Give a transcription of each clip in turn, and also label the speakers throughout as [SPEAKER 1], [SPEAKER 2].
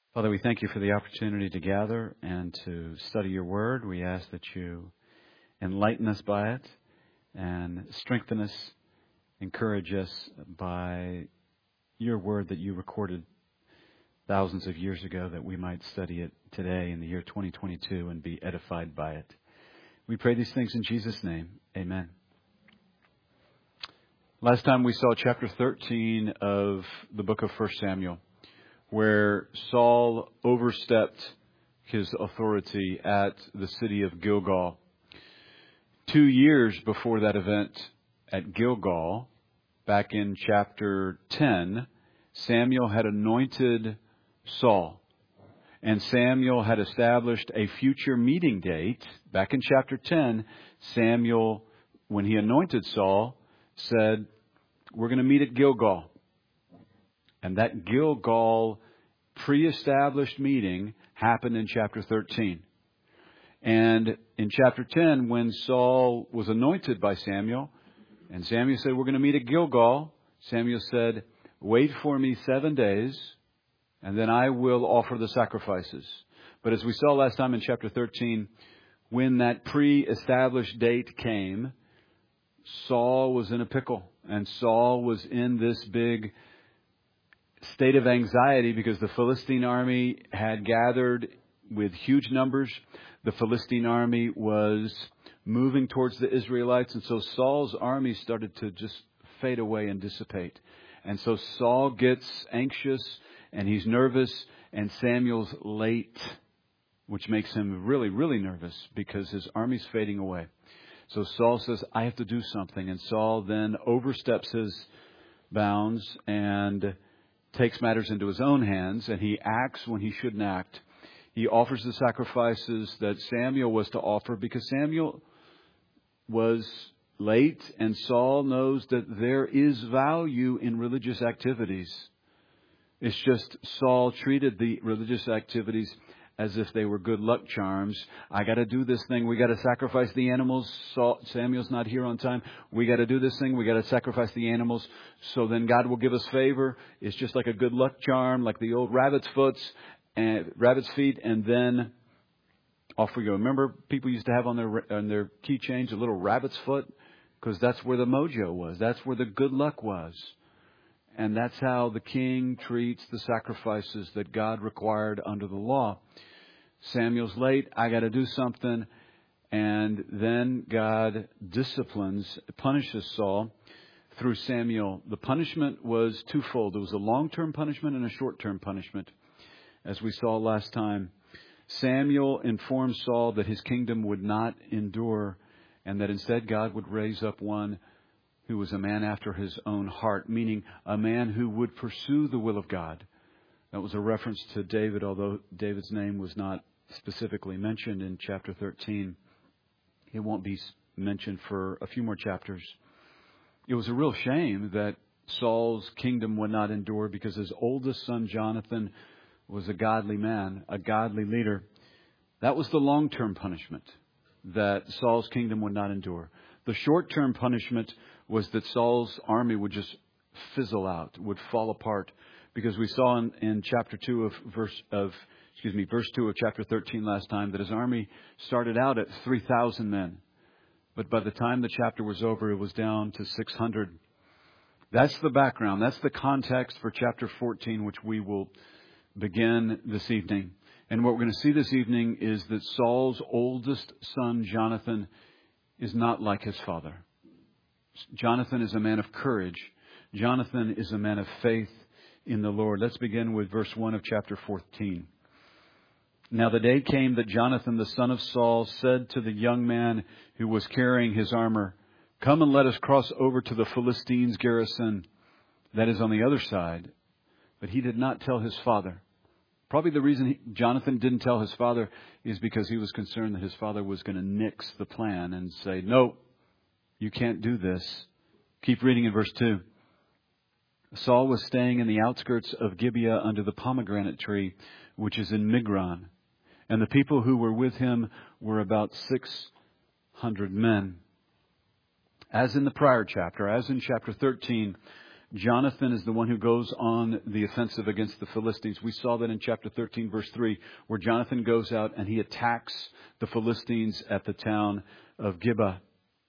[SPEAKER 1] Father, we thank you for the opportunity to gather and to study your word. We ask that you enlighten us by it and strengthen us, encourage us by your word that you recorded thousands of years ago, that we might study it today in the year 2022 and be edified by it. We pray these things in Jesus' name. Amen. Last time we saw chapter 13 of the book of 1 Samuel, where Saul overstepped his authority at the city of Gilgal. 2 years before that event at Gilgal, back in chapter 10, Samuel had anointed Saul. And Samuel had established a future meeting date. Back in chapter 10, Samuel, when he anointed Saul, said, "We're going to meet at Gilgal." And that Gilgal pre-established meeting happened in chapter 13. And in chapter 10, when Saul was anointed by Samuel, and Samuel said, "We're going to meet at Gilgal," Samuel said, "Wait for me 7 days, and then I will offer the sacrifices." But as we saw last time in chapter 13, when that pre-established date came, Saul was in a pickle. And Saul was in this big state of anxiety because the Philistine army had gathered with huge numbers. The Philistine army was moving towards the Israelites. And so Saul's army started to just fade away and dissipate. And so Saul gets anxious and he's nervous, and Samuel's late, which makes him really, really nervous because his army's fading away. So Saul says, "I have to do something." And Saul then oversteps his bounds and takes matters into his own hands, and he acts when he shouldn't act. He offers the sacrifices that Samuel was to offer because Samuel was late, and Saul knows that there is value in religious activities. It's just Saul treated the religious activities as if they were good luck charms. I got to do this thing. We got to sacrifice the animals. Samuel's not here on time. We got to do this thing. We got to sacrifice the animals. So then God will give us favor. It's just like a good luck charm, like the old rabbit's feet, and then off we go. Remember, people used to have on their keychains a little rabbit's foot because that's where the mojo was. That's where the good luck was. And that's how the king treats the sacrifices that God required under the law. Samuel's late. I got to do something. And then God punishes Saul through Samuel. The punishment was twofold. There was a long-term punishment and a short-term punishment. As we saw last time, Samuel informed Saul that his kingdom would not endure and that instead God would raise up one who was a man after his own heart, meaning a man who would pursue the will of God. That was a reference to David, although David's name was not specifically mentioned in chapter 13. It won't be mentioned for a few more chapters. It was a real shame that Saul's kingdom would not endure because his oldest son, Jonathan, was a godly man, a godly leader. That was the long-term punishment, that Saul's kingdom would not endure. The short-term punishment was that Saul's army would just fizzle out, would fall apart. Because we saw in chapter 2 of verse 2 of chapter 13 last time that his army started out at 3,000 men. But by the time the chapter was over, it was down to 600. That's the background. That's the context for chapter 14, which we will begin this evening. And what we're going to see this evening is that Saul's oldest son, Jonathan, is not like his father. Jonathan is a man of courage. Jonathan is a man of faith in the Lord. Let's begin with verse 1 of chapter 14. Now the day came that Jonathan, the son of Saul, said to the young man who was carrying his armor, "Come and let us cross over to the Philistines' garrison that is on the other side." But he did not tell his father. Probably the reason Jonathan didn't tell his father is because he was concerned that his father was going to nix the plan and say, "No, you can't do this." Keep reading in verse 2. Saul was staying in the outskirts of Gibeah under the pomegranate tree, which is in Migron. And the people who were with him were about 600 men. As in the prior chapter, as in chapter 13, Jonathan is the one who goes on the offensive against the Philistines. We saw that in chapter 13, verse 3, where Jonathan goes out and he attacks the Philistines at the town of Gibeah.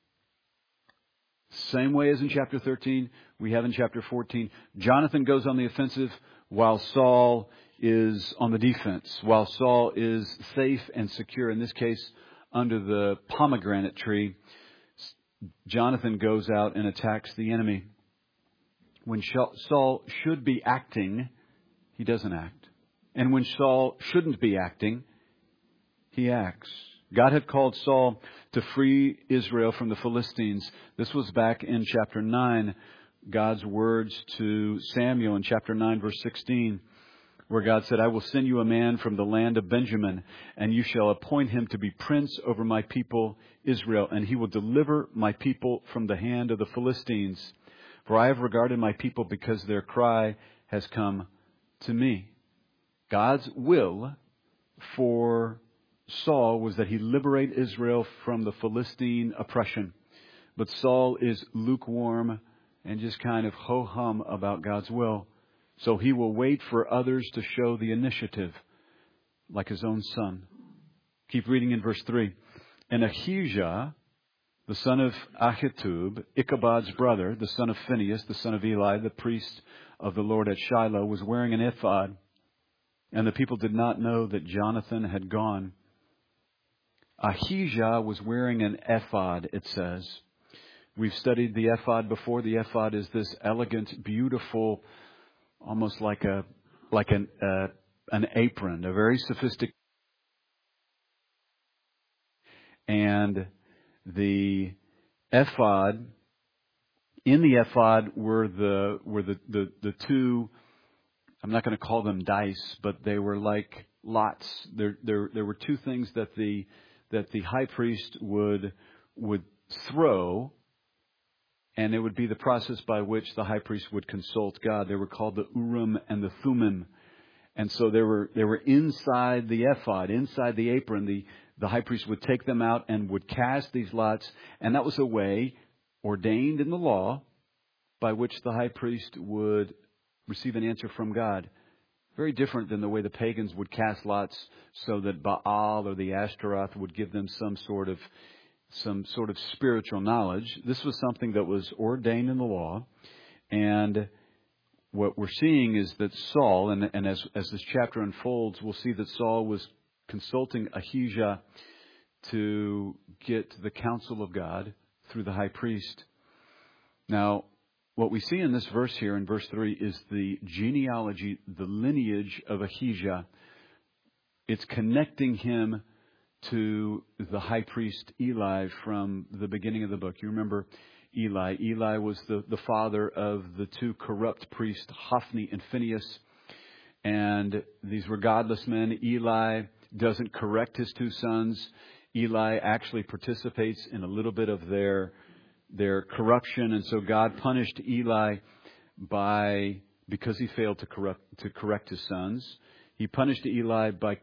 [SPEAKER 1] Same way as in chapter 13, we have in chapter 14. Jonathan goes on the offensive while Saul is on the defense, while Saul is safe and secure, in this case, under the pomegranate tree. Jonathan goes out and attacks the enemy. When Saul should be acting, he doesn't act. And when Saul shouldn't be acting, he acts. God had called Saul to free Israel from the Philistines. This was back in chapter 9, God's words to Samuel in chapter 9, verse 16, where God said, I will send you a man from the land of Benjamin, and you shall appoint him to be prince over my people Israel, and he will deliver my people from the hand of the Philistines. For I have regarded my people because their cry has come to me. God's will for Saul was that he liberate Israel from the Philistine oppression. But Saul is lukewarm and just kind of ho-hum about God's will. So he will wait for others to show the initiative, like his own son. Keep reading in verse 3. And Ahijah, the son of Ahitub, Ichabod's brother, the son of Phinehas, the son of Eli, the priest of the Lord at Shiloh, was wearing an ephod. And the people did not know that Jonathan had gone. Ahijah was wearing an ephod, it says. We've studied the ephod before. The ephod is this elegant, beautiful, almost like an apron, a very sophisticated. And the ephod, in the ephod were the two, I'm not going to call them dice, but they were like lots. There were two things that the high priest would throw, and it would be the process by which the high priest would consult God. They were called the Urim and the Thummim. And so they were inside the ephod, inside the apron. The high priest would take them out and would cast these lots, and that was a way ordained in the law by which the high priest would receive an answer from God. Very different than the way the pagans would cast lots so that Baal or the Ashtaroth would give them some sort of spiritual knowledge. This was something that was ordained in the law. And what we're seeing is that Saul, and as this chapter unfolds, we'll see that Saul was consulting Ahijah to get the counsel of God through the high priest. Now, what we see in this verse here, in verse 3, is the genealogy, the lineage of Ahijah. It's connecting him to the high priest Eli from the beginning of the book. You remember Eli. Eli was the father of the two corrupt priests, Hophni and Phinehas. And these were godless men. Eli doesn't correct his two sons. Eli actually participates in a little bit of their corruption. And so God punished Eli because he failed to correct his sons. He punished Eli by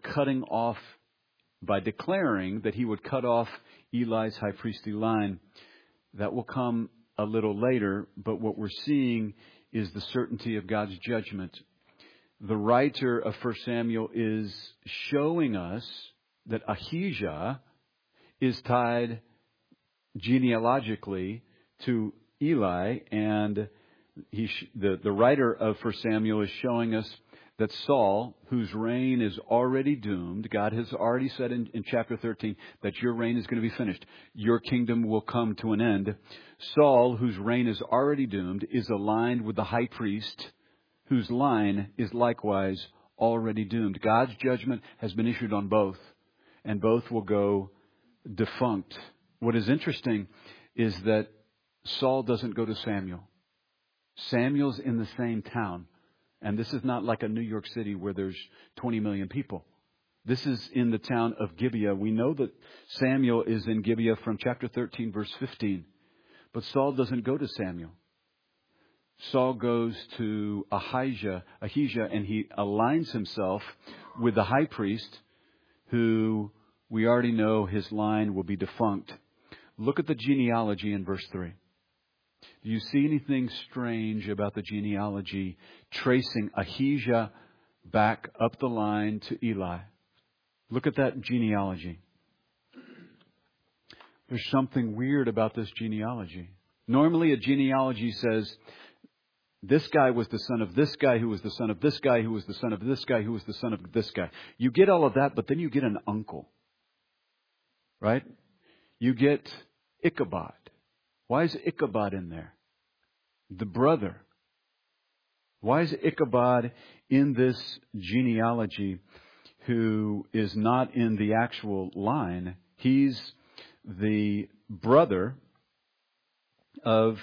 [SPEAKER 1] declaring that he would cut off Eli's high priestly line. That will come a little later, but what we're seeing is the certainty of God's judgment. The writer of 1 Samuel is showing us that Ahijah is tied genealogically to Eli, and the writer of 1 Samuel is showing us that Saul, whose reign is already doomed, God has already said in chapter 13 that your reign is going to be finished. Your kingdom will come to an end. Saul, whose reign is already doomed, is aligned with the high priest, whose line is likewise already doomed. God's judgment has been issued on both, and both will go defunct. What is interesting is that Saul doesn't go to Samuel. Samuel's in the same town. And this is not like a New York City where there's 20 million people. This is in the town of Gibeah. We know that Samuel is in Gibeah from chapter 13, verse 15. But Saul doesn't go to Samuel. Saul goes to Ahijah, and he aligns himself with the high priest, who we already know his line will be defunct. Look at the genealogy in verse 3. Do you see anything strange about the genealogy tracing Ahijah back up the line to Eli? Look at that genealogy. There's something weird about this genealogy. Normally a genealogy says, this guy was the son of this guy, who was the son of this guy, who was the son of this guy, who was the son of this guy. You get all of that, but then you get an uncle. Right? You get Ichabod. Why is Ichabod in there? The brother. Why is Ichabod in this genealogy who is not in the actual line? He's the brother of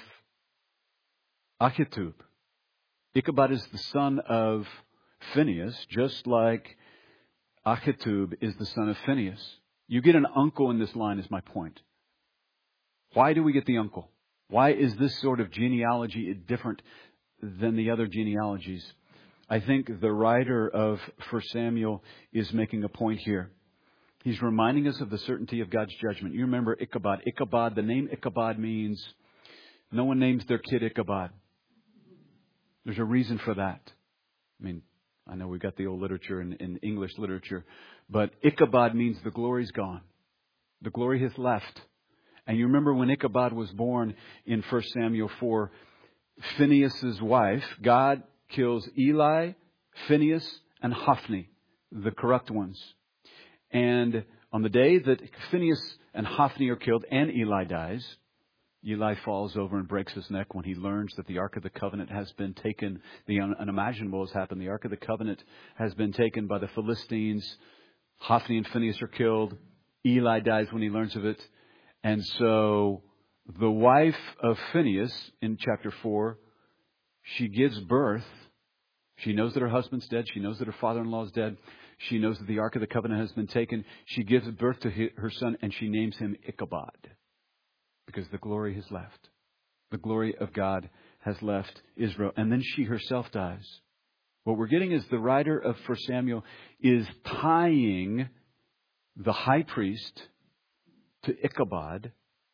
[SPEAKER 1] Ahitub. Ichabod is the son of Phinehas, just like Ahitub is the son of Phinehas. You get an uncle in this line is my point. Why do we get the uncle? Why is this sort of genealogy different than the other genealogies? I think the writer of 1 Samuel is making a point here. He's reminding us of the certainty of God's judgment. You remember Ichabod. Ichabod, the name Ichabod means no one names their kid Ichabod. There's a reason for that. I mean, I know we've got the old literature in English literature, but Ichabod means the glory's gone. The glory has left. And you remember when Ichabod was born in 1 Samuel 4, Phinehas' wife, God kills Eli, Phinehas, and Hophni, the corrupt ones. And on the day that Phinehas and Hophni are killed and Eli dies, Eli falls over and breaks his neck when he learns that the Ark of the Covenant has been taken. The unimaginable has happened. The Ark of the Covenant has been taken by the Philistines. Hophni and Phinehas are killed. Eli dies when he learns of it. And so the wife of Phinehas in chapter 4, she gives birth. She knows that her husband's dead. She knows that her father-in-law is dead. She knows that the Ark of the Covenant has been taken. She gives birth to her son, and she names him Ichabod because the glory has left. The glory of God has left Israel. And then she herself dies. What we're getting is the writer of 1 Samuel is tying the high priest to Ichabod,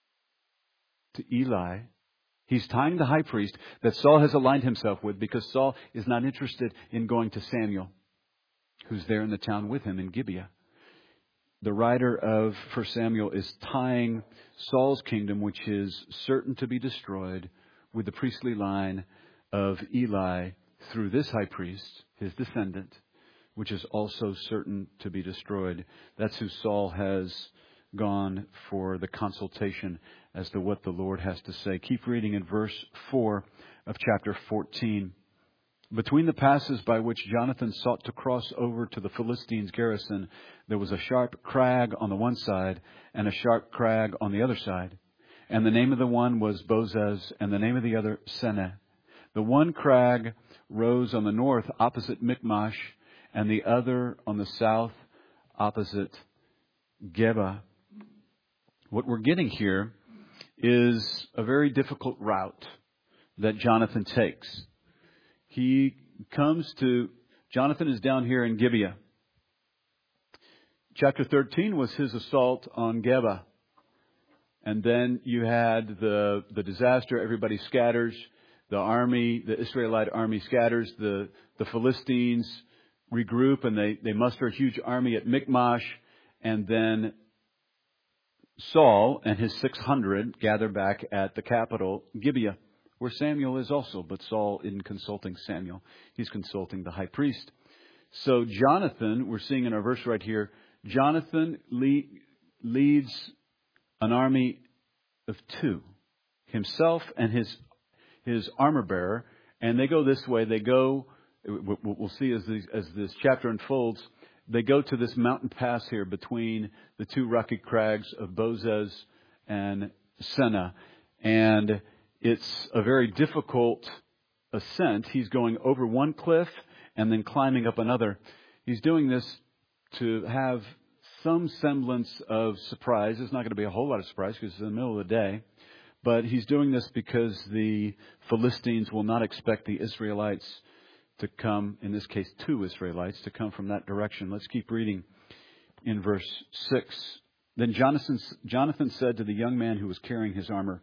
[SPEAKER 1] to Eli. He's tying the high priest that Saul has aligned himself with because Saul is not interested in going to Samuel, who's there in the town with him in Gibeah. The writer of 1 Samuel is tying Saul's kingdom, which is certain to be destroyed, with the priestly line of Eli through this high priest, his descendant, which is also certain to be destroyed. That's who Saul has gone for the consultation as to what the Lord has to say. Keep reading in verse 4 of chapter 14. Between the passes by which Jonathan sought to cross over to the Philistines' garrison, there was a sharp crag on the one side and a sharp crag on the other side. And the name of the one was Bozez, and the name of the other Seneh. The one crag rose on the north opposite Michmash, and the other on the south opposite Geba. What we're getting here is a very difficult route that Jonathan takes. Jonathan is down here in Gibeah. Chapter 13 was his assault on Geba. And then you had the disaster. Everybody scatters. The Israelite army scatters. The Philistines regroup and they muster a huge army at Michmash. And then Saul and his 600 gather back at the capital, Gibeah, where Samuel is also. But Saul isn't consulting Samuel. He's consulting the high priest. So Jonathan, we're seeing in our verse right here, Jonathan leads an army of two, himself and his armor bearer. And they go this way. They go, we'll see as this chapter unfolds, they go to this mountain pass here between the two rocky crags of Bozez and Seneh. And it's a very difficult ascent. He's going over one cliff and then climbing up another. He's doing this to have some semblance of surprise. There's not going to be a whole lot of surprise because it's in the middle of the day. But he's doing this because the Philistines will not expect the Israelites to come, in this case, two Israelites, to come from that direction. Let's keep reading in verse 6. Then Jonathan said to the young man who was carrying his armor,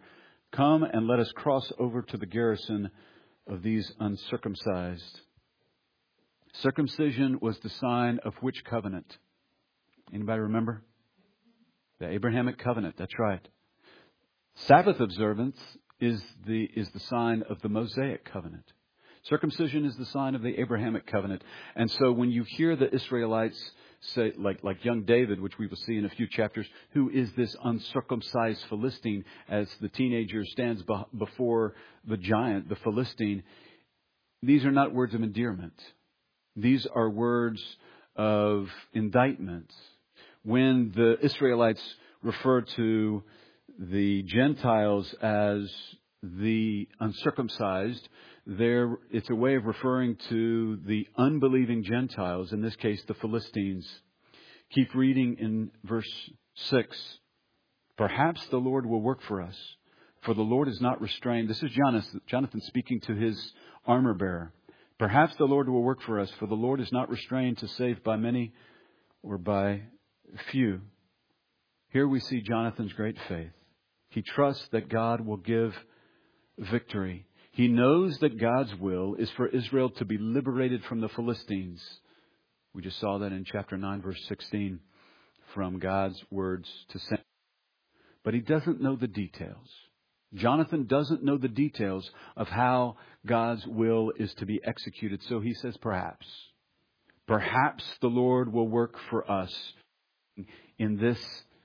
[SPEAKER 1] Come and let us cross over to the garrison of these uncircumcised. Circumcision was the sign of which covenant? Anybody remember? The Abrahamic covenant. That's right. Sabbath observance is the sign of the Mosaic covenant. Circumcision is the sign of the Abrahamic covenant. And so when you hear the Israelites say, like young David, which we will see in a few chapters, who is this uncircumcised Philistine, as the teenager stands before the giant, the Philistine, these are not words of endearment. These are words of indictment. When the Israelites refer to the Gentiles as the uncircumcised, it's a way of referring to the unbelieving Gentiles, in this case the Philistines. Keep reading in verse 6. Perhaps the Lord will work for us, for the Lord is not restrained. This is Jonathan speaking to his armor bearer. Perhaps the Lord will work for us, for the Lord is not restrained to save by many or by few. Here we see Jonathan's great faith. He trusts that God will give victory. He knows that God's will is for Israel to be liberated from the Philistines. We just saw that in chapter 9, verse 16, from God's words to Samuel. But he doesn't know the details. Jonathan doesn't know the details of how God's will is to be executed. So he says, perhaps. Perhaps the Lord will work for us in this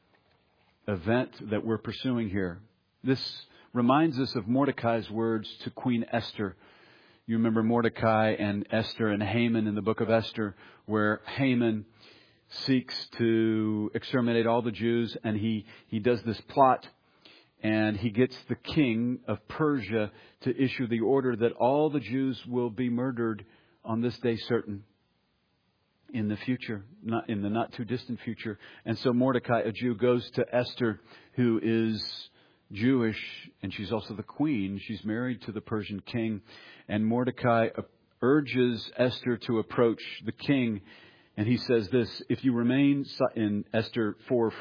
[SPEAKER 1] event that we're pursuing here. This reminds us of Mordecai's words to Queen Esther. You remember Mordecai and Esther and Haman in the book of Esther, where Haman seeks to exterminate all the Jews, and he does this plot, and he gets the king of Persia to issue the order that all the Jews will be murdered on this day certain in the future, not in the not too distant future. And so Mordecai, a Jew, goes to Esther, who is Jewish, and she's also the queen. She's married to the Persian king. And Mordecai urges Esther to approach the king. And he says this, if you remain, in Esther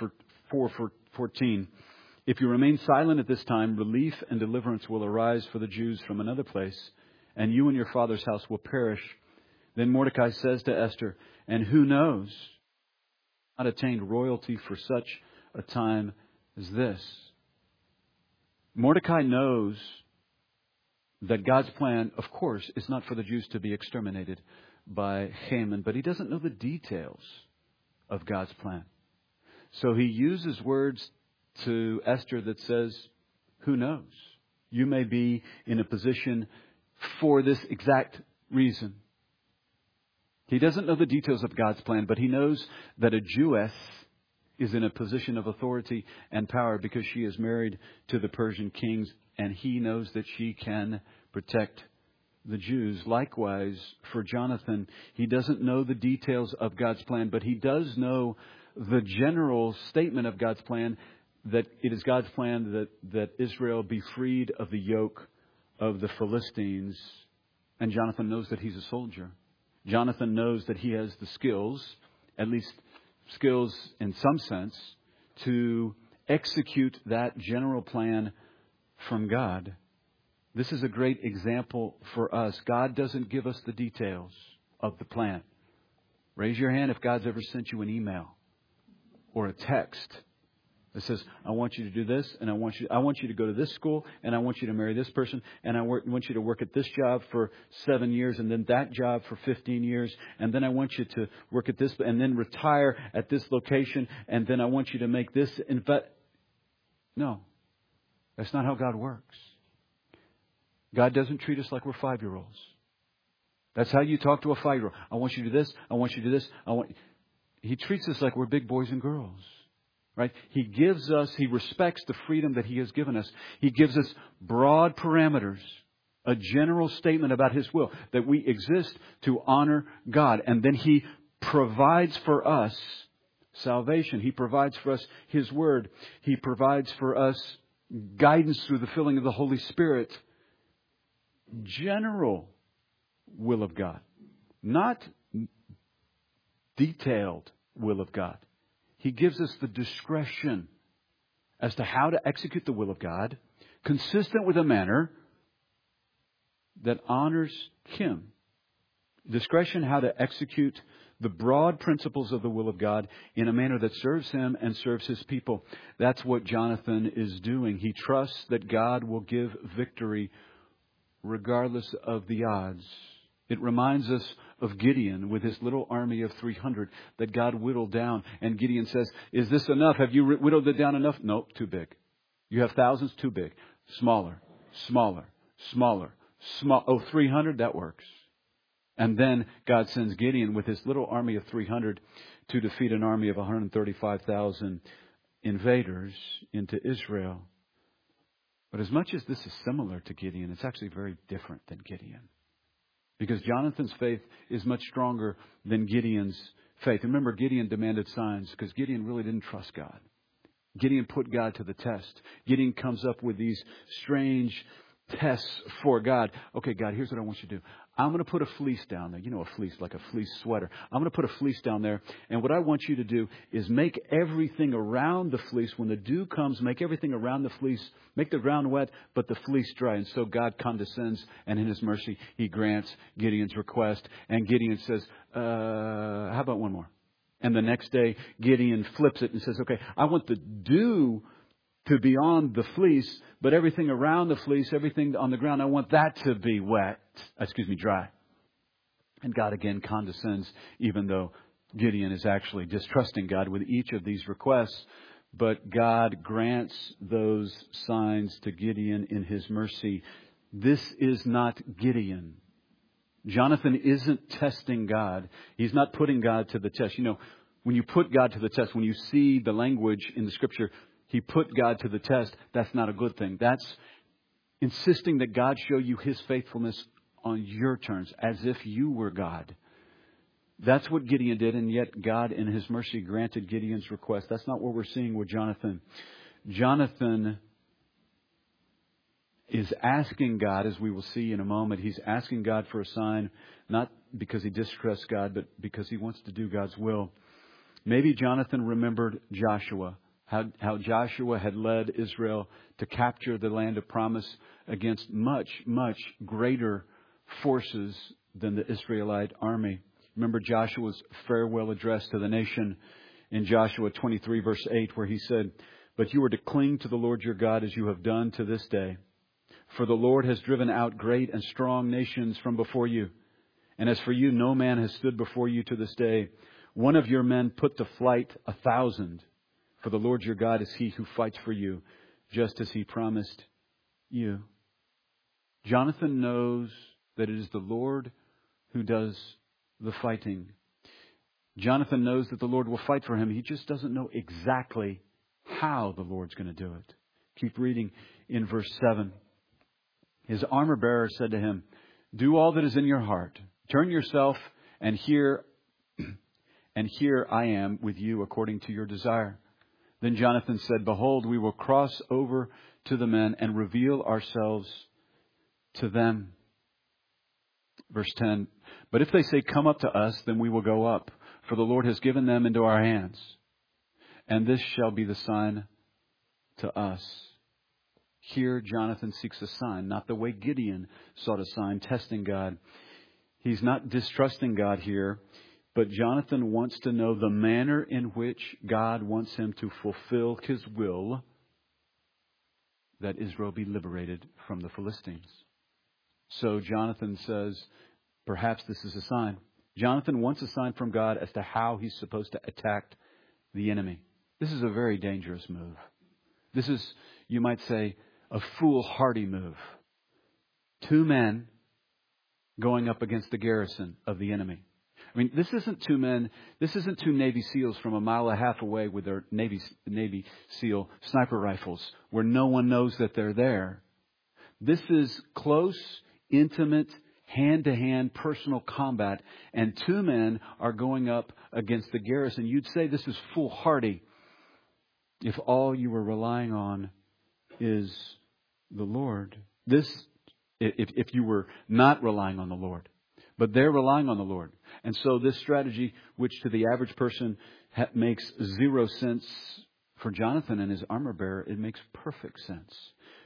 [SPEAKER 1] 4:14, if you remain silent at this time, relief and deliverance will arise for the Jews from another place, and you and your father's house will perish. Then Mordecai says to Esther, and who knows, not attained royalty for such a time as this. Mordecai knows that God's plan, of course, is not for the Jews to be exterminated by Haman, but he doesn't know the details of God's plan. So he uses words to Esther that says, who knows? You may be in a position for this exact reason. He doesn't know the details of God's plan, but he knows that a Jewess is in a position of authority and power because she is married to the Persian kings, and he knows that she can protect the Jews. Likewise, for Jonathan, he doesn't know the details of God's plan, but he does know the general statement of God's plan, that it is God's plan that Israel be freed of the yoke of the Philistines. And Jonathan knows that he's a soldier. Jonathan knows that he has the skills, at least skills in some sense, to execute that general plan from God. This is a great example for us. God doesn't give us the details of the plan. Raise your hand if God's ever sent you an email or a text that says, I want you to do this, and I want you to go to this school, and I want you to marry this person, and I want you to work at this job for 7 years, and then that job for 15 years, and then I want you to work at this, and then retire at this location, and then I want you to make this. No, that's not how God works. God doesn't treat us like we're 5-year-olds. That's how you talk to a 5-year-old. I want you to do this. I want you to do this. He treats us like we're big boys and girls. Right? He respects the freedom that He has given us. He gives us broad parameters, a general statement about His will, that we exist to honor God. And then He provides for us salvation. He provides for us His Word. He provides for us guidance through the filling of the Holy Spirit. General will of God, not detailed will of God. He gives us the discretion as to how to execute the will of God, consistent with a manner that honors Him. Discretion, how to execute the broad principles of the will of God in a manner that serves Him and serves His people. That's what Jonathan is doing. He trusts that God will give victory regardless of the odds. It reminds us of Gideon with his little army of 300 that God whittled down. And Gideon says, is this enough? Have you whittled it down enough? Nope, too big. You have thousands, too big. Smaller, smaller, smaller. 300, that works. And then God sends Gideon with his little army of 300 to defeat an army of 135,000 invaders into Israel. But as much as this is similar to Gideon, it's actually very different than Gideon. Because Jonathan's faith is much stronger than Gideon's faith. Remember, Gideon demanded signs because Gideon really didn't trust God. Gideon put God to the test. Gideon comes up with these strange tests for God. Okay, God, here's what I want you to do. I'm going to put a fleece down there. You know, a fleece, like a fleece sweater. I'm going to put a fleece down there. And what I want you to do is make everything around the fleece. When the dew comes, make everything around the fleece. Make the ground wet, but the fleece dry. And so God condescends, and in His mercy, He grants Gideon's request. And Gideon says, how about one more? And the next day, Gideon flips it and says, okay, I want the dew to be on the fleece, but everything around the fleece, everything on the ground, I want that to be dry. And God again condescends, even though Gideon is actually distrusting God with each of these requests. But God grants those signs to Gideon in His mercy. This is not Gideon. Jonathan isn't testing God. He's not putting God to the test. You know, when you put God to the test, when you see the language in the Scripture, He put God to the test, that's not a good thing. That's insisting that God show you His faithfulness on your terms, as if you were God. That's what Gideon did, and yet God in His mercy granted Gideon's request. That's not what we're seeing with Jonathan. Jonathan is asking God, as we will see in a moment, he's asking God for a sign, not because he distrusts God, but because he wants to do God's will. Maybe Jonathan remembered Joshua. How Joshua had led Israel to capture the land of promise against much, much greater forces than the Israelite army. Remember Joshua's farewell address to the nation in Joshua 23 verse 8, where he said, "But you are to cling to the Lord your God as you have done to this day. For the Lord has driven out great and strong nations from before you. And as for you, no man has stood before you to this day. One of your men put to flight 1,000. For the Lord your God is He who fights for you, just as He promised you." Jonathan knows that it is the Lord who does the fighting. Jonathan knows that the Lord will fight for him. He just doesn't know exactly how the Lord's going to do it. Keep reading in verse 7. His armor bearer said to him, "Do all that is in your heart. Turn yourself, and here I am with you according to your desire." Then Jonathan said, "Behold, we will cross over to the men and reveal ourselves to them." Verse 10, "But if they say, 'Come up to us,' then we will go up, for the Lord has given them into our hands. And this shall be the sign to us." Here, Jonathan seeks a sign, not the way Gideon sought a sign, testing God. He's not distrusting God here, but Jonathan wants to know the manner in which God wants him to fulfill His will, that Israel be liberated from the Philistines. So Jonathan says, perhaps this is a sign. Jonathan wants a sign from God as to how he's supposed to attack the enemy. This is a very dangerous move. This is, you might say, a foolhardy move. 2 men going up against the garrison of the enemy. I mean, this isn't 2 men. This isn't 2 Navy SEALs from a mile and a half away with their Navy SEAL sniper rifles where no one knows that they're there. This is close, intimate, hand-to-hand personal combat, and 2 men are going up against the garrison. You'd say this is foolhardy if all you were relying on is the Lord. If you were not relying on the Lord. But they're relying on the Lord. And so this strategy, which to the average person makes 0 sense, for Jonathan and his armor bearer, it makes perfect sense.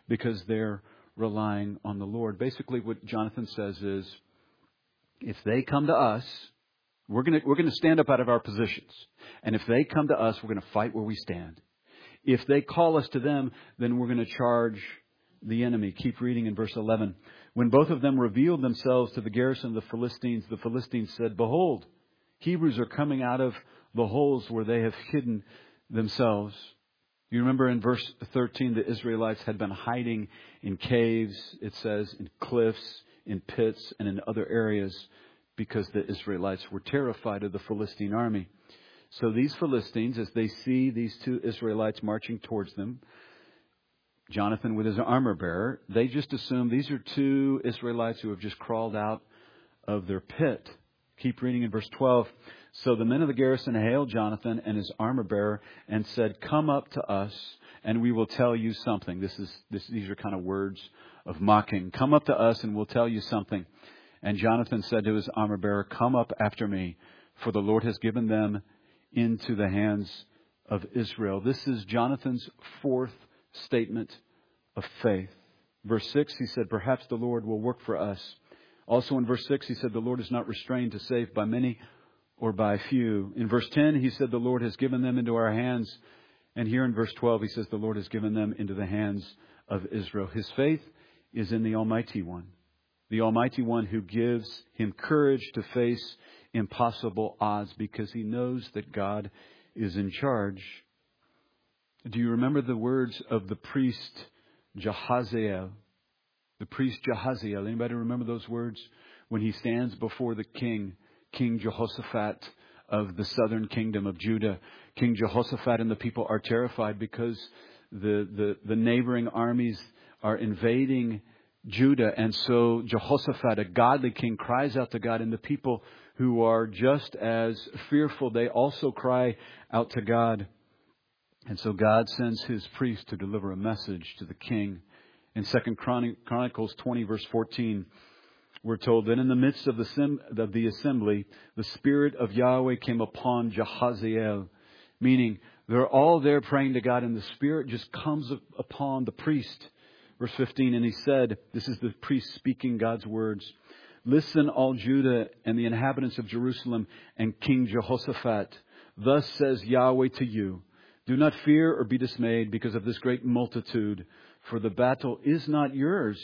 [SPEAKER 1] because they're relying on the Lord. Basically, what Jonathan says is, if they come to us, we're going to stand up out of our positions. And if they come to us, we're going to fight where we stand. If they call us to them, then we're going to charge the enemy. Keep reading in verse 11. When both of them revealed themselves to the garrison of the Philistines said, "Behold, Hebrews are coming out of the holes where they have hidden themselves." You remember in verse 13, the Israelites had been hiding in caves, it says, in cliffs, in pits, and in other areas, because the Israelites were terrified of the Philistine army. So these Philistines, as they see these two Israelites marching towards them, Jonathan with his armor bearer, they just assume these are two Israelites who have just crawled out of their pit. Keep reading in verse 12. So the men of the garrison hailed Jonathan and his armor bearer and said, "Come up to us and we will tell you something." These are kind of words of mocking. "Come up to us and we'll tell you something." And Jonathan said to his armor bearer, "Come up after me, for the Lord has given them into the hands of Israel." This is Jonathan's fourth statement of faith. Verse 6, he said, "Perhaps the Lord will work for us." Also in verse 6, he said, "The Lord is not restrained to save by many or by few." In verse 10, he said, "The Lord has given them into our hands." And here in verse 12, he says, "The Lord has given them into the hands of Israel." His faith is in the Almighty One. The Almighty One who gives him courage to face impossible odds because he knows that God is in charge. Do you remember the words of the priest Jahaziel? The priest Jahaziel. Anybody remember those words? When he stands before the king, King Jehoshaphat of the southern kingdom of Judah. King Jehoshaphat and the people are terrified because the neighboring armies are invading Judah. And so Jehoshaphat, a godly king, cries out to God, and the people who are just as fearful, they also cry out to God. And so God sends his priest to deliver a message to the king. In 2 Chronicles 20, verse 14, we're told that in the midst of the assembly, the Spirit of Yahweh came upon Jahaziel, meaning they're all there praying to God, and the Spirit just comes upon the priest. Verse 15, and he said, this is the priest speaking God's words, "Listen, all Judah and the inhabitants of Jerusalem and King Jehoshaphat. Thus says Yahweh to you, do not fear or be dismayed because of this great multitude, for the battle is not yours,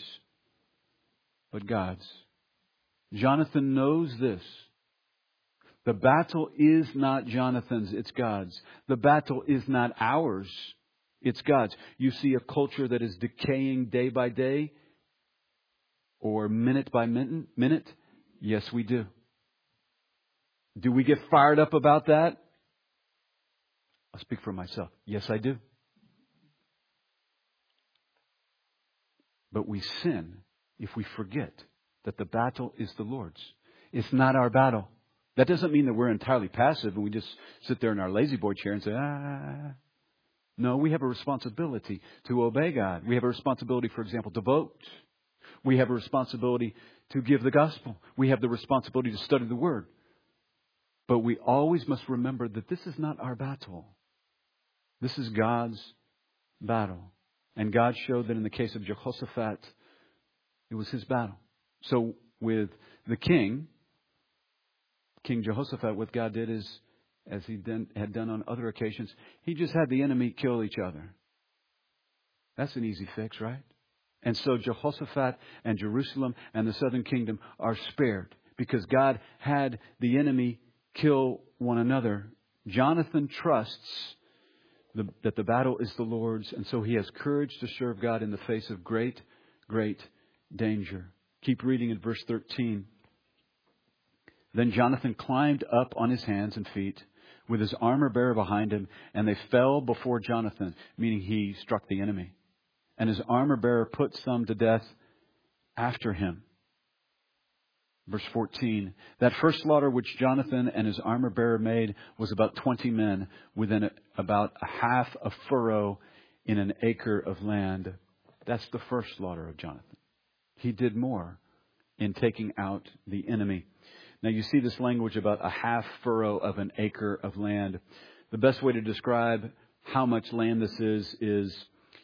[SPEAKER 1] but God's." Jonathan knows this. The battle is not Jonathan's, it's God's. The battle is not ours, it's God's. You see a culture that is decaying day by day or minute by minute? Yes, we do. Do we get fired up about that? I'll speak for myself. Yes, I do. But we sin if we forget that the battle is the Lord's. It's not our battle. That doesn't mean that we're entirely passive and we just sit there in our lazy boy chair and say, No, we have a responsibility to obey God. We have a responsibility, for example, to vote. We have a responsibility to give the gospel. We have the responsibility to study the Word. But we always must remember that this is not our battle. This is God's battle. And God showed that in the case of Jehoshaphat, it was his battle. So with the King Jehoshaphat, what God did is, as he had done on other occasions, he just had the enemy kill each other. That's an easy fix, right? And so Jehoshaphat and Jerusalem and the southern kingdom are spared because God had the enemy kill one another. Jonathan trusts that the battle is the Lord's, and so he has courage to serve God in the face of great, great danger. Keep reading in verse 13. Then Jonathan climbed up on his hands and feet with his armor bearer behind him, and they fell before Jonathan, meaning he struck the enemy. And his armor bearer put some to death after him. Verse 14, that first slaughter which Jonathan and his armor bearer made was about 20 men within about a half a furrow in an acre of land. That's the first slaughter of Jonathan. He did more in taking out the enemy. Now you see this language about a half furrow of an acre of land. The best way to describe how much land this is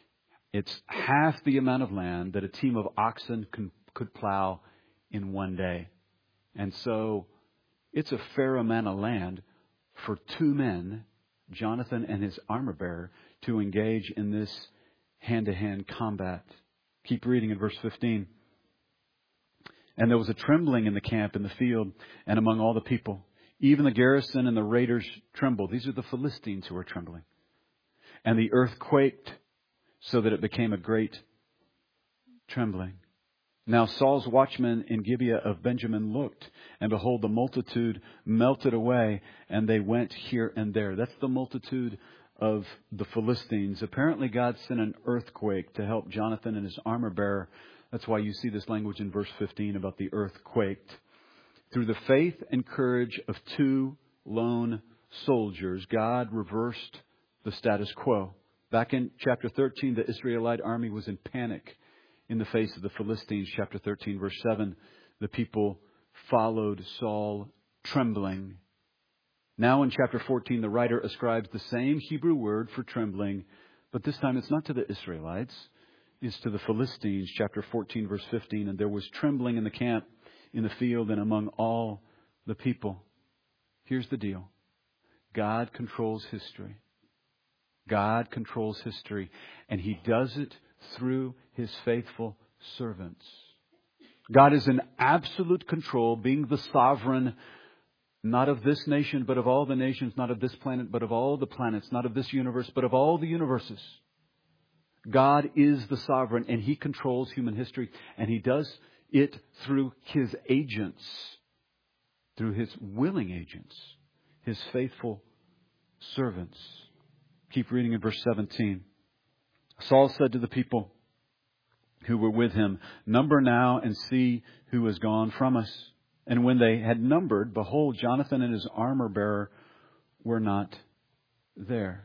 [SPEAKER 1] It's half the amount of land that a team of oxen could plow in one day. And so it's a fair amount of land for two men, Jonathan and his armor bearer, to engage in this hand-to-hand combat. Keep reading in verse 15. And there was a trembling in the camp, in the field, and among all the people. Even the garrison and the raiders trembled. These are the Philistines who are trembling. And the earth quaked, so that it became a great trembling. Now Saul's watchmen in Gibeah of Benjamin looked, and behold, the multitude melted away, and they went here and there. That's the multitude of the Philistines. Apparently God sent an earthquake to help Jonathan and his armor bearer. That's why you see this language in verse 15 about the earth quaked. Through the faith and courage of two lone soldiers, God reversed the status quo. Back in chapter 13, the Israelite army was in panic in the face of the Philistines. Chapter 13, verse 7, the people followed Saul trembling. Now in chapter 14, the writer ascribes the same Hebrew word for trembling, but this time it's not to the Israelites, it's to the Philistines. Chapter 14, verse 15, and there was trembling in the camp, in the field, and among all the people. Here's the deal. God controls history. God controls history, and He does it through His faithful servants. God is in absolute control, being the sovereign, not of this nation, but of all the nations, not of this planet, but of all the planets, not of this universe, but of all the universes. God is the sovereign, and He controls human history, and He does it through His agents, through His willing agents, His faithful servants. Keep reading in verse 17. Saul said to the people who were with him, "Number now and see who has gone from us." And when they had numbered, behold, Jonathan and his armor bearer were not there.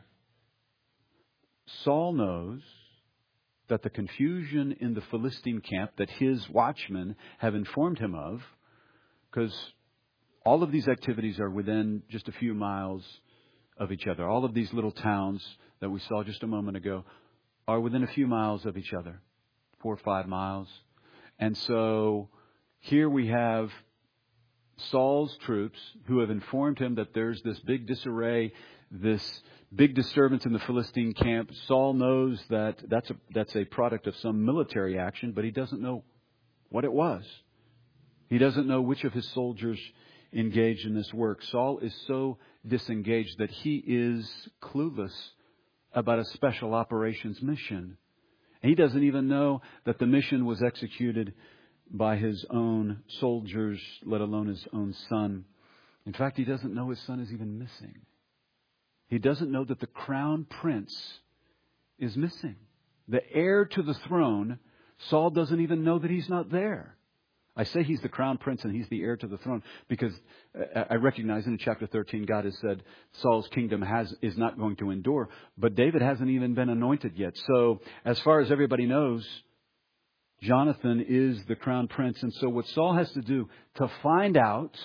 [SPEAKER 1] Saul knows that the confusion in the Philistine camp that his watchmen have informed him of, because all of these activities are within just a few miles of each other. All of these little towns that we saw just a moment ago are within a few miles of each other, 4 or 5 miles. And so here we have Saul's troops who have informed him that there's this big disarray, this big disturbance in the Philistine camp. Saul knows that that's a product of some military action, but he doesn't know what it was. He doesn't know which of his soldiers engaged in this work. Saul is so disengaged that he is clueless about a special operations mission. He doesn't even know that the mission was executed by his own soldiers, let alone his own son. In fact, he doesn't know his son is even missing. He doesn't know that the crown prince is missing. The heir to the throne, Saul doesn't even know that he's not there. I say he's the crown prince and he's the heir to the throne because I recognize in chapter 13 God has said Saul's kingdom is not going to endure, but David hasn't even been anointed yet. So as far as everybody knows, Jonathan is the crown prince. And so what Saul has to do to find out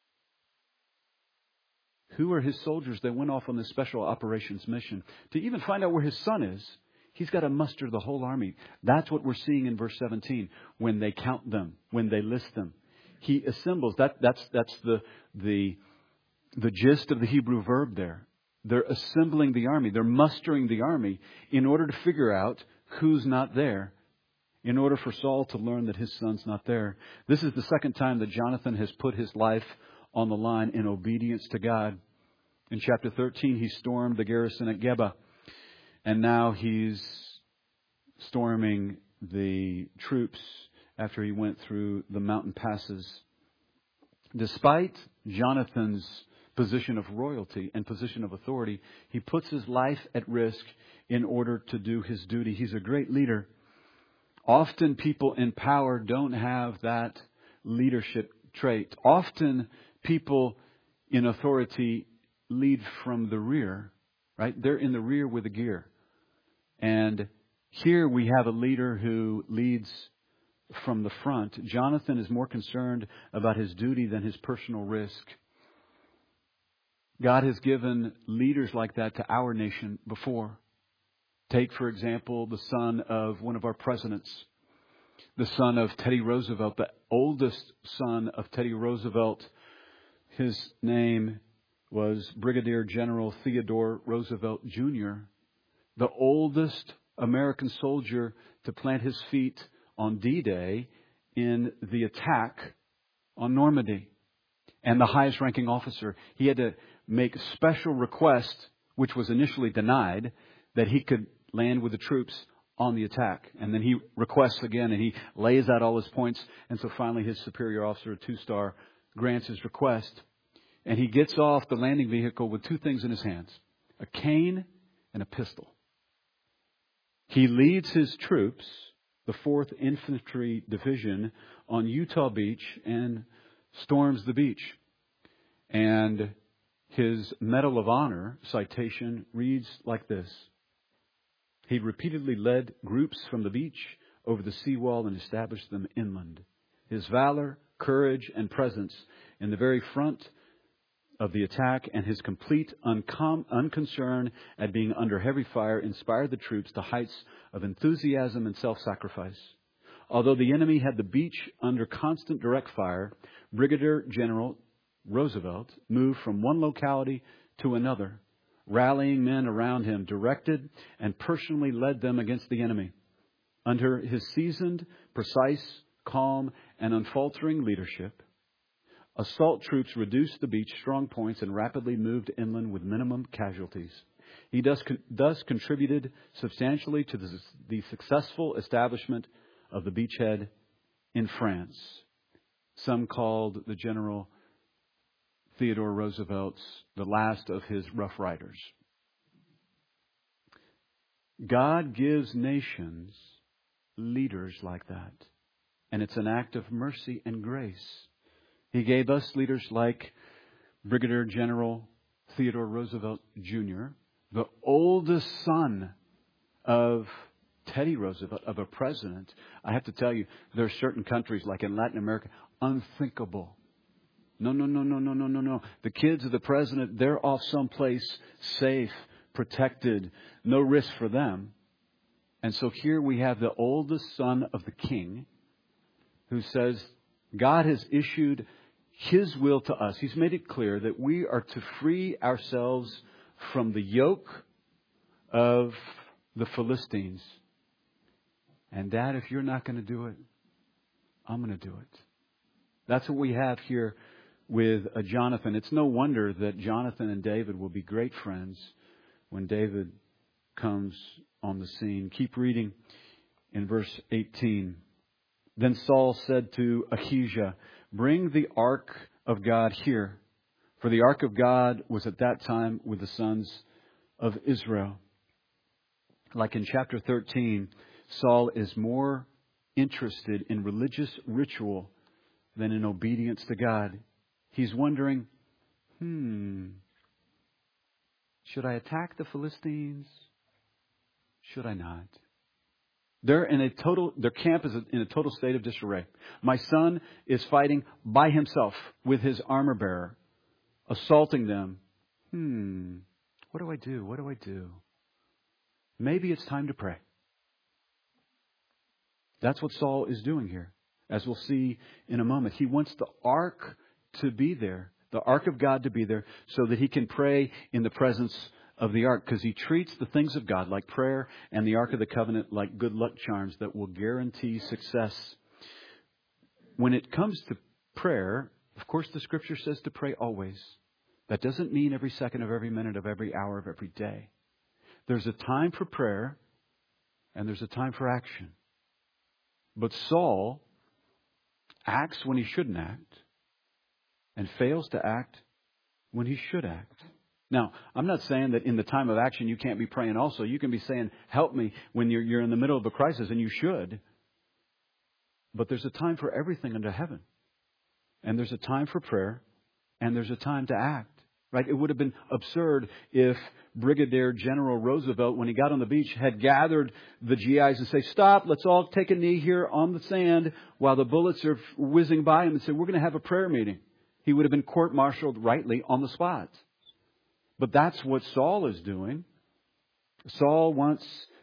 [SPEAKER 1] who are his soldiers that went off on this special operations mission, to even find out where his son is, he's got to muster the whole army. That's what we're seeing in verse 17. When they count them, when they list them, he assembles. That's the gist of the Hebrew verb there. They're assembling the army. They're mustering the army in order to figure out who's not there, in order for Saul to learn that his son's not there. This is the second time that Jonathan has put his life on the line in obedience to God. In chapter 13, he stormed the garrison at Geba. And now he's storming the troops after he went through the mountain passes. Despite Jonathan's position of royalty and position of authority, he puts his life at risk in order to do his duty. He's a great leader. Often people in power don't have that leadership trait. Often people in authority lead from the rear, right? They're in the rear with the gear. And here we have a leader who leads from the front. Jonathan is more concerned about his duty than his personal risk. God has given leaders like that to our nation before. Take, for example, the son of one of our presidents, the son of Teddy Roosevelt, the oldest son of Teddy Roosevelt. His name was Brigadier General Theodore Roosevelt Jr., the oldest American soldier to plant his feet on D-Day in the attack on Normandy, and the highest ranking officer. He had to make special request, which was initially denied, that he could land with the troops on the attack. And then he requests again, and he lays out all his points. And so finally his superior officer, a 2-star, grants his request. And he gets off the landing vehicle with 2 things in his hands: a cane and a pistol. He leads his troops, the 4th Infantry Division, on Utah Beach and storms the beach. And his Medal of Honor citation reads like this: he repeatedly led groups from the beach over the seawall and established them inland. His valor, courage, and presence in the very front of the attack and his complete unconcern at being under heavy fire inspired the troops to heights of enthusiasm and self-sacrifice. Although the enemy had the beach under constant direct fire, Brigadier General Roosevelt moved from one locality to another, rallying men around him, directed and personally led them against the enemy. Under his seasoned, precise, calm, and unfaltering leadership, assault troops reduced the beach strong points and rapidly moved inland with minimum casualties. He thus contributed substantially to the successful establishment of the beachhead in France. Some called the General Theodore Roosevelt's the last of his Rough Riders. God gives nations leaders like that. And it's an act of mercy and grace. He gave us leaders like Brigadier General Theodore Roosevelt Jr., the oldest son of Teddy Roosevelt, of a president. I have to tell you, there are certain countries, like in Latin America, unthinkable. No. The kids of the president, they're off someplace safe, protected, no risk for them. And so here we have the oldest son of the king who says God has issued His will to us. He's made it clear that we are to free ourselves from the yoke of the Philistines. And Dad, if you're not going to do it, I'm going to do it. That's what we have here with Jonathan. It's no wonder that Jonathan and David will be great friends when David comes on the scene. Keep reading in verse 18. Then Saul said to Ahijah, "Bring the ark of God here." For the ark of God was at that time with the sons of Israel. Like in chapter 13, Saul is more interested in religious ritual than in obedience to God. He's wondering, should I attack the Philistines? Should I not? Their camp is in a total state of disarray. My son is fighting by himself with his armor bearer, assaulting them. What do I do? What do I do? Maybe it's time to pray. That's what Saul is doing here, as we'll see in a moment. He wants the ark to be there, the ark of God to be there, so that he can pray in the presence of the ark, because he treats the things of God like prayer and the Ark of the Covenant like good luck charms that will guarantee success. When it comes to prayer, of course, the Scripture says to pray always. That doesn't mean every second of every minute of every hour of every day. There's a time for prayer and there's a time for action. But Saul acts when he shouldn't act and fails to act when he should act. Now, I'm not saying that in the time of action you can't be praying also. You can be saying, help me, when you're in the middle of a crisis, and you should. But there's a time for everything under heaven. And there's a time for prayer, and there's a time to act. Right? It would have been absurd if Brigadier General Roosevelt, when he got on the beach, had gathered the GIs and say, stop, let's all take a knee here on the sand while the bullets are whizzing by him, and say, we're going to have a prayer meeting. He would have been court-martialed rightly on the spot. But that's what Saul is doing. Saul wants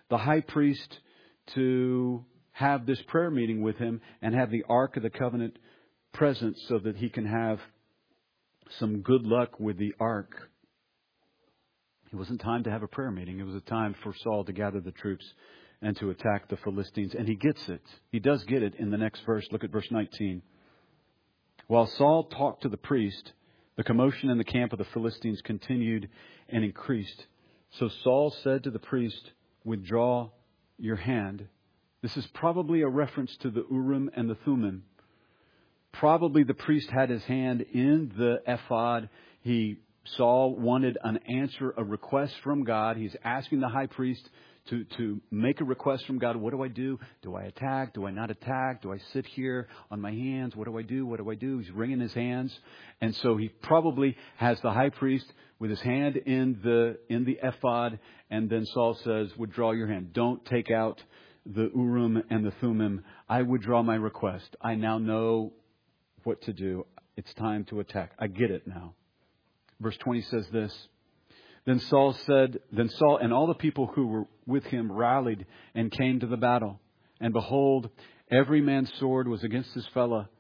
[SPEAKER 1] the high priest to have this prayer meeting with him and have the Ark of the Covenant present so that he can have some good luck with the Ark. It wasn't time to have a prayer meeting. It was a time for Saul to gather the troops and to attack the Philistines. And he gets it. He does get it in the next verse. Look at verse 19. While Saul talked to the priest, the commotion in the camp of the Philistines continued and increased. So Saul said to the priest, "Withdraw your hand." This is probably a reference to the Urim and the Thummim. Probably the priest had his hand in the ephod. Saul wanted an answer, a request from God. He's asking the high priest to make a request from God. What do I do? Do I attack? Do I not attack? Do I sit here on my hands? What do I do? What do I do? He's wringing his hands. And so he probably has the high priest with his hand in the ephod. And then Saul says, "Withdraw your hand. Don't take out the Urim and the Thummim. I withdraw my request. I now know what to do. It's time to attack. I get it now." Verse 20 says this. Then Saul and all the people who were with him rallied and came to the battle. And behold, every man's sword was against his fellow,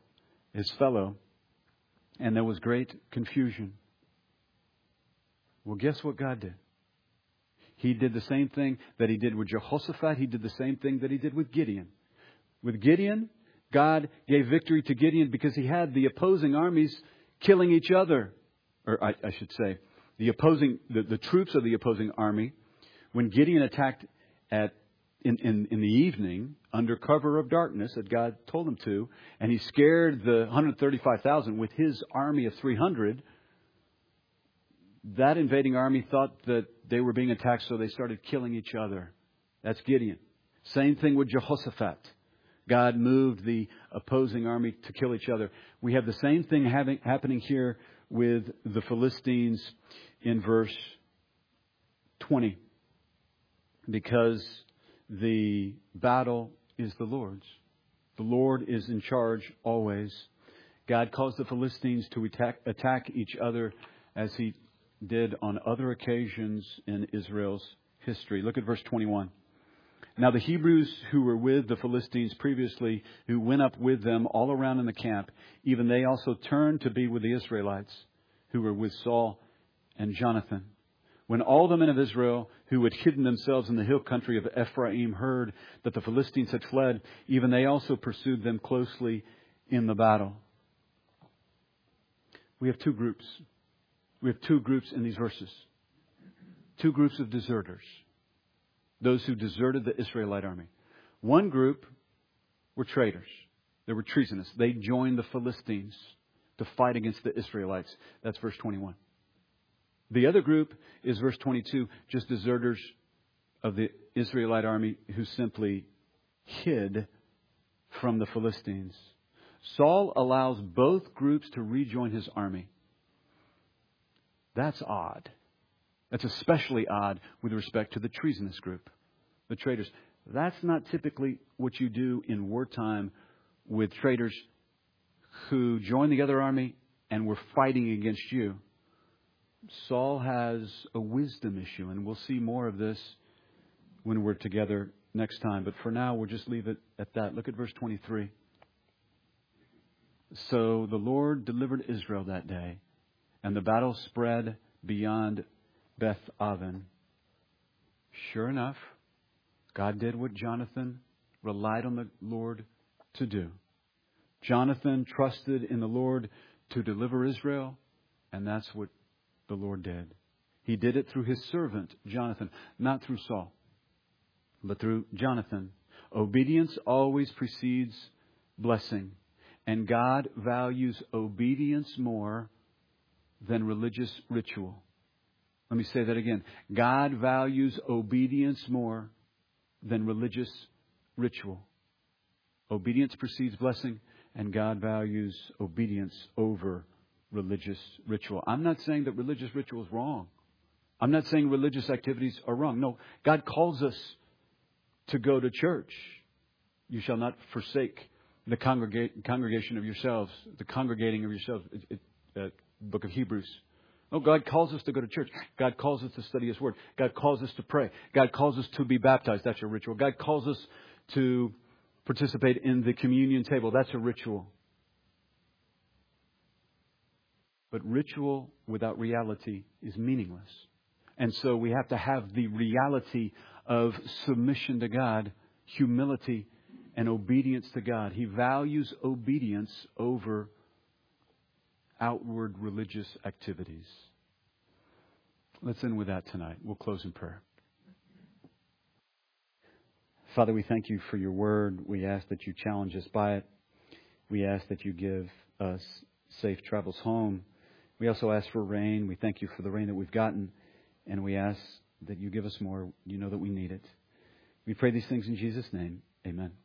[SPEAKER 1] and there was great confusion. Well, guess what God did? He did the same thing that he did with Jehoshaphat. He did the same thing that he did with Gideon. With Gideon, God gave victory to Gideon because he had the opposing armies killing each other. Or I should say, the troops of the opposing army, when Gideon attacked in the evening under cover of darkness that God told him to, and he scared the 135,000 with his army of 300, that invading army thought that they were being attacked, so they started killing each other. That's Gideon. Same thing with Jehoshaphat. God moved the opposing army to kill each other. We have the same thing happening here with the Philistines in verse 20. Because the battle is the Lord's. The Lord is in charge always. God caused the Philistines to attack each other as he did on other occasions in Israel's history. Look at verse 21. Now the Hebrews who were with the Philistines previously, who went up with them all around in the camp, even they also turned to be with the Israelites who were with Saul and Jonathan. When all the men of Israel who had hidden themselves in the hill country of Ephraim heard that the Philistines had fled, even they also pursued them closely in the battle. We have two groups. We have two groups in these verses. Two groups of deserters. Those who deserted the Israelite army. One group were traitors. They were treasonous. They joined the Philistines to fight against the Israelites. That's verse 21. The other group is verse 22, just deserters of the Israelite army who simply hid from the Philistines. Saul allows both groups to rejoin his army. That's odd. That's especially odd with respect to the treasonous group, the traitors. That's not typically what you do in wartime with traitors who join the other army and were fighting against you. Saul has a wisdom issue, and we'll see more of this when we're together next time. But for now, we'll just leave it at that. Look at verse 23. So the Lord delivered Israel that day, and the battle spread beyond Beth Aven. Sure enough, God did what Jonathan relied on the Lord to do. Jonathan trusted in the Lord to deliver Israel, and that's what the Lord did. He did it through his servant, Jonathan, not through Saul, but through Jonathan. Obedience always precedes blessing, and God values obedience more than religious ritual. Let me say that again. God values obedience more than religious ritual. Obedience precedes blessing, and God values obedience over religious ritual. I'm not saying that religious ritual is wrong. I'm not saying religious activities are wrong. No, God calls us to go to church. You shall not forsake the congregation of yourselves, the congregating of yourselves. Book of Hebrews. Oh, God calls us to go to church. God calls us to study His Word. God calls us to pray. God calls us to be baptized. That's a ritual. God calls us to participate in the communion table. That's a ritual. But ritual without reality is meaningless. And so we have to have the reality of submission to God, humility, and obedience to God. He values obedience over outward religious activities. Let's end with that tonight. We'll close in prayer. Father, we thank you for your word. We ask that you challenge us by it. We ask that you give us safe travels home. We also ask for rain. We thank you for the rain that we've gotten. And we ask that you give us more. You know that we need it. We pray these things in Jesus' name. Amen.